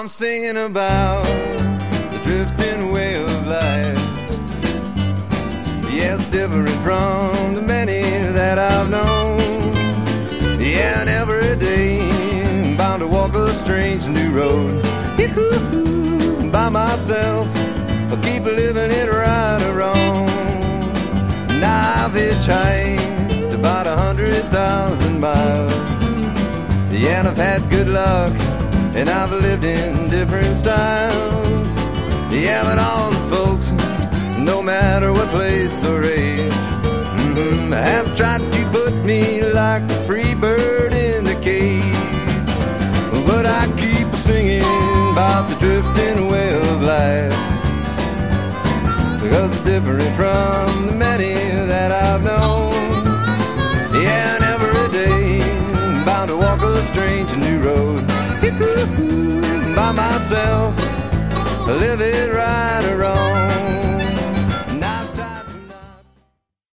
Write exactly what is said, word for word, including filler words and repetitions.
I'm singing about the drifting way of life. Yeah, it's different from the many that I've known. Yeah, and every day I'm bound to walk a strange new road. Yee-hoo, by myself, I'll keep living it right or wrong. Now I've hitchhiked about a hundred thousand miles. Yeah, and I've had good luck, and I've lived in different styles. Yeah, but all the folks, no matter what place or race, mm-hmm, have tried to put me like a free bird in the cage. But I keep singing about the drifting way of life, because it's different from the many that I've known. Yeah, and every day I'm bound to walk a strange new road. By myself, live it right